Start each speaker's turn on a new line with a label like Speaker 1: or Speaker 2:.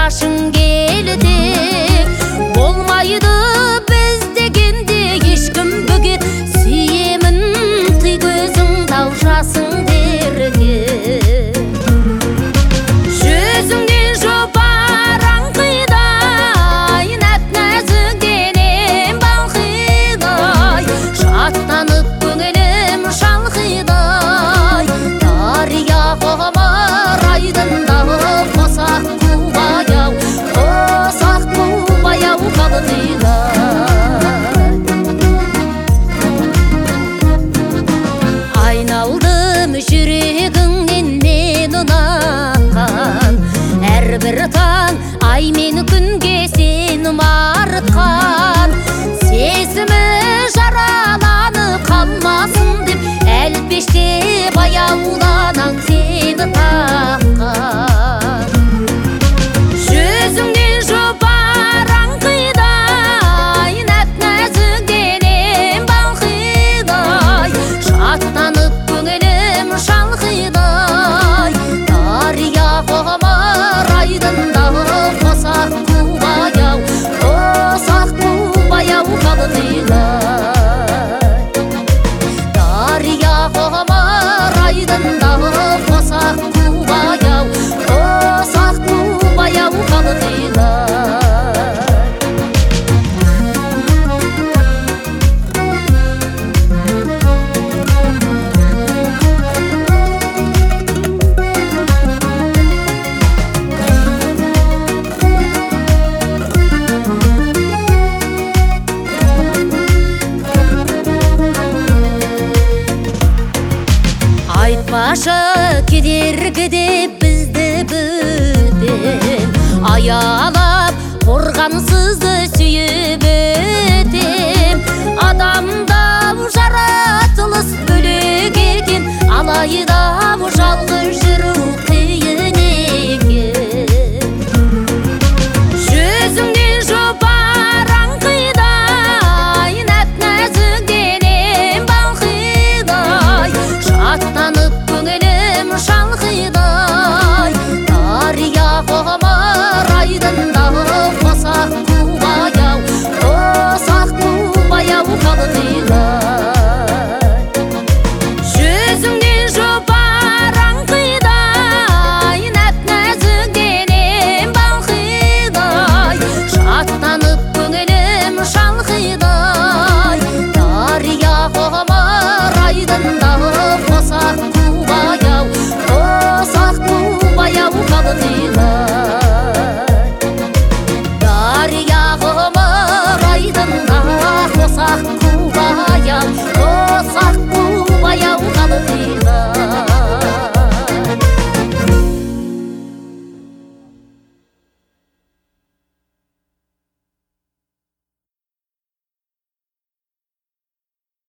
Speaker 1: жашың келді, болмайды біз дегенде ешкімге, сүйемін тый көзіңді ау жасың дерге. Жүзіңнен жұпар аңқидай, нәп-нәзік денем балқидай, шаттанып көңілім шалқидай, дария ғұмыр айдында қосақ қубаяу, қосақ қубаяу қалқидай. Айналдым жүрегіңнен мен ұнатқан, әрбір таң ай мен күнге сен марытқан, сезімі жараланып қалмасын деп, әлпеште баяуланан сені таққан. Жүзіңнен жұпар аңқидай, нәп-нәзік денем балқидай, шаттанып көңілім шалқидай, дария ғұмыр айдында қосақ қубаяу, қосақ қубаяу қалқидай. Дария ғұмыр айдында қосақ қубаяу, қосақ қубаяу қалқидай. Айтпашы кедергіде бізді бөтен, аялап қорғансызды сүйіп өтем. Адамда жаратылыс бөлек екен, алайда жалғыз